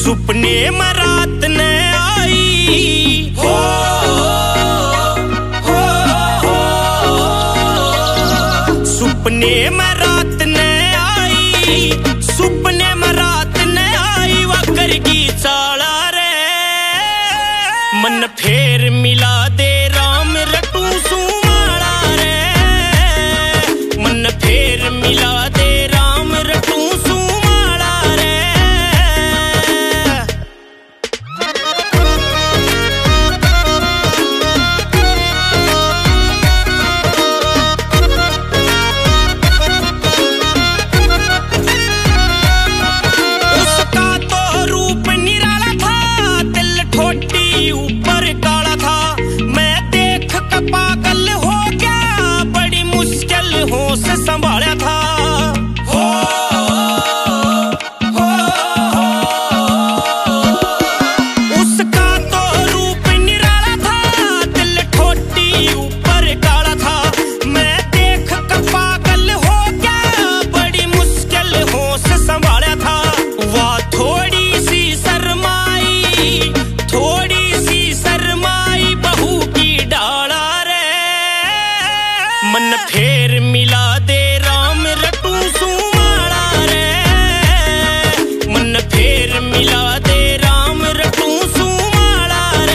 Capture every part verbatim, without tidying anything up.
सुपने में रात न आई हो, हो, हो, सुपने में रात न आई, सुपने में रात न आई वकर की चाला रे मन फेर मिला दे राम रटू सुमाड़ा रे मन फेर मिला दे राम रटू सुमाड़ा रे। उसका तो रूप निराला था, दिल ठोटी ऊपर काला था, मैं देख कर पागल हो गया, बड़ी मुश्किल होश संभाला था हो, हो, हो। उसका तो रूप निराला था, दिल ठोटी ऊपर काला था, मैं देख कर पागल हो गया, बड़ी मुश्किल होश संभाला था। वह थोड़ी सी शर्माई, थोड़ी सी शर्माई बहू की डाला रे मन फेर मिला दे राम रटू सुमाड़ा रे मन फेर मिला दे राम रटू सुमाड़ा रे।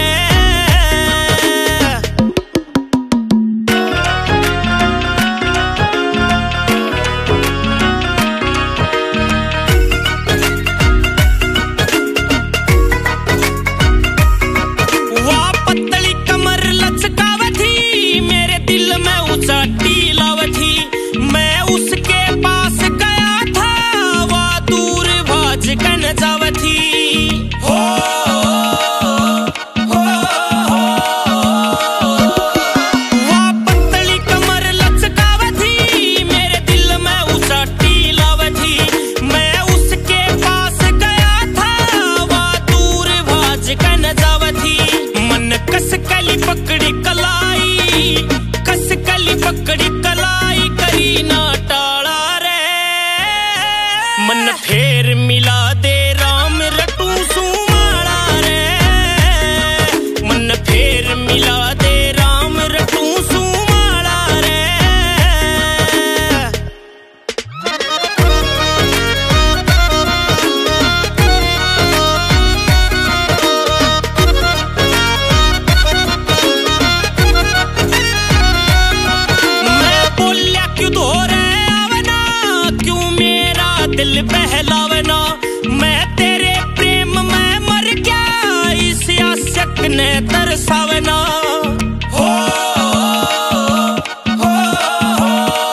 वह पतली कमर लचकावे थी, मेरे दिल में ऊंचा टीलावे थी, मैं उसके पास गया था, वह दूर भाज कर जावे थी हो, हो, हो। वह पतली कमर लचकावे थी, मेरे दिल में ऊंचा टीलावे थी, मैं उसके पास गया था, वह दूर भाज कर जावे थी। मन कस कली पकड़ी कलाई, कस कली पकड़ी कलाई करी ना टाला रे मन फेर मिला दे राम रटू सुमाड़ा रे मन फेर मिला दे राम रटू सुमाड़ा रे। मैं बोलिया क्यों धोरे आवना, क्यों मेरा दिल बहलावना, मैं तेरे प्रेम में मर गया, इस आशिक ने तरसावना हो, हो, हो।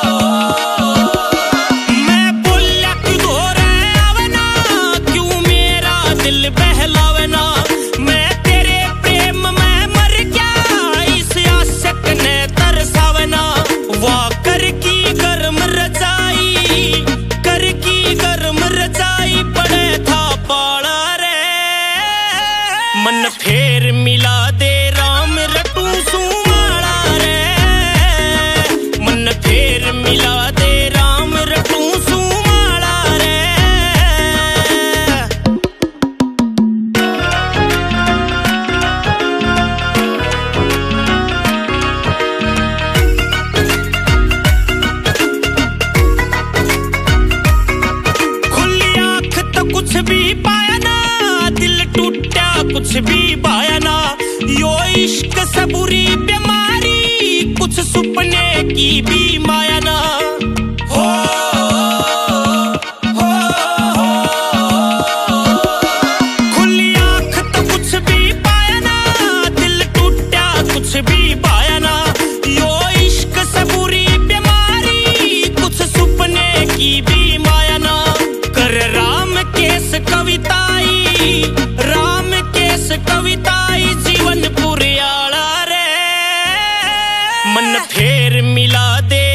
मैं बोलिया क्यों धोरे आवना, क्यों मेरा दिल बहलावना, मैं तेरे प्रेम में मर गया, इस आशिक ने तरसावना। वाह कर की गर्म रजाई, कर की गर्म रजाई पड़े था पाला रे मन फेर मिला दे राम रटू सुमाड़ा रे मन फेर मिला दे राम रटू सुमाड़ा रे। खुली आंख तो कुछ भी पाया ना, दिल टूटा कुछ भी पाया ना, यो इश्क से बुरी बीमारी, कुछ सुपने की भी माया ना हो, हो, हो। खुली आंख तो कुछ भी पाया ना, दिल टूटा कुछ भी पाया ना, यो इश्क से बुरी बीमारी, कुछ सुपने की भी माया ना। कर राम केस कविताई, राम केस कविताई जीवन पुरियाला रे मन फेर मिला दे